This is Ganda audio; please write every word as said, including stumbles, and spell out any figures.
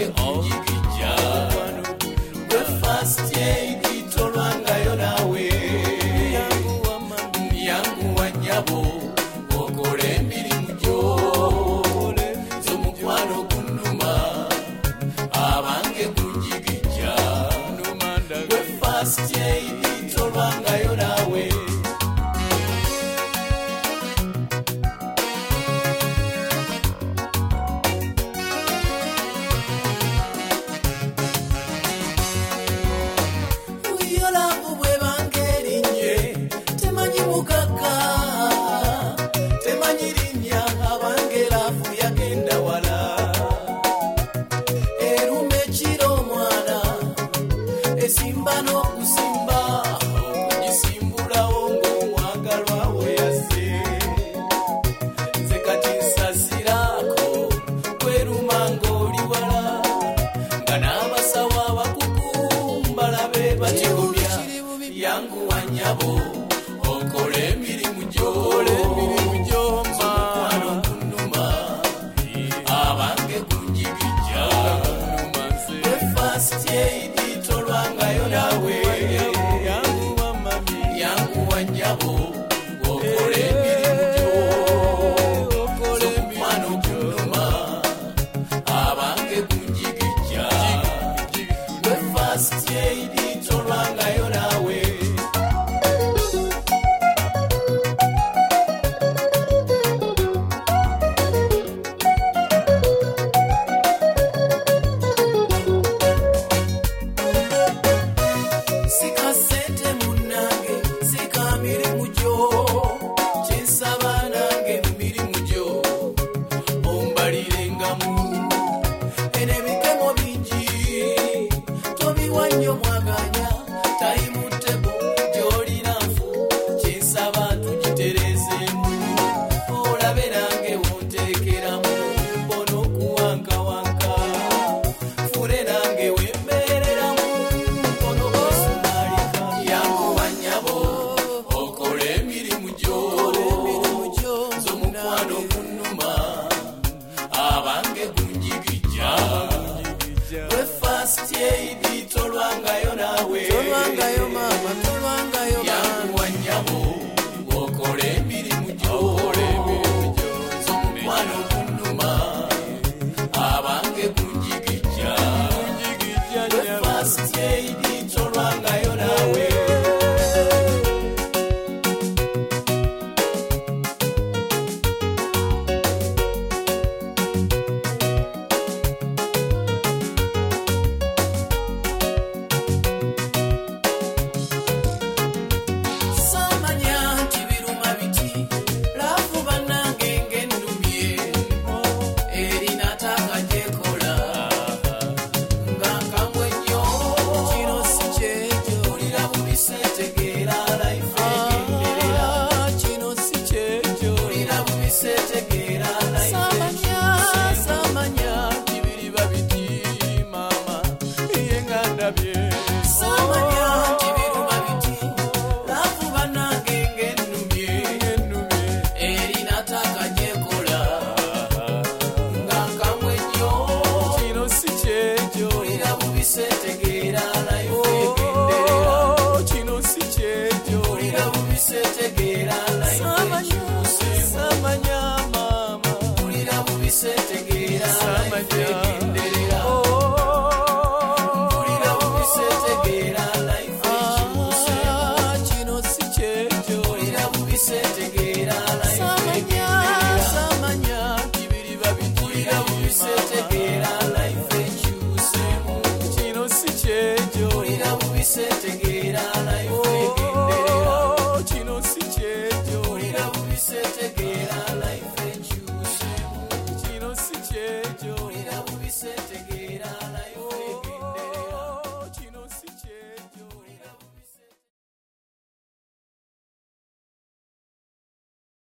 abange kunjigija gwe first aid tolwangayo nawe yangu wanyabo okole emirimu gyo z'omukwano gunnuma abange kunjigija gwe first aid tolwangayo nawe yangu wanyabo okole emirimu gyo z'omukwano gunnuma abange kunjigija gwe first aid tolwangayo nawe yangu wanyabo okole emirimu gyo z'omukwano gunnuma abange kunjigija gwe first aid tolwangayo nawe tolwangayo nawe tolwangayo mama tolwangayo yangu wanyabo okole emirimu gyo z'omukwano gunnuma abange kunjigija gwe first aid tolwangayo nawe Yeah.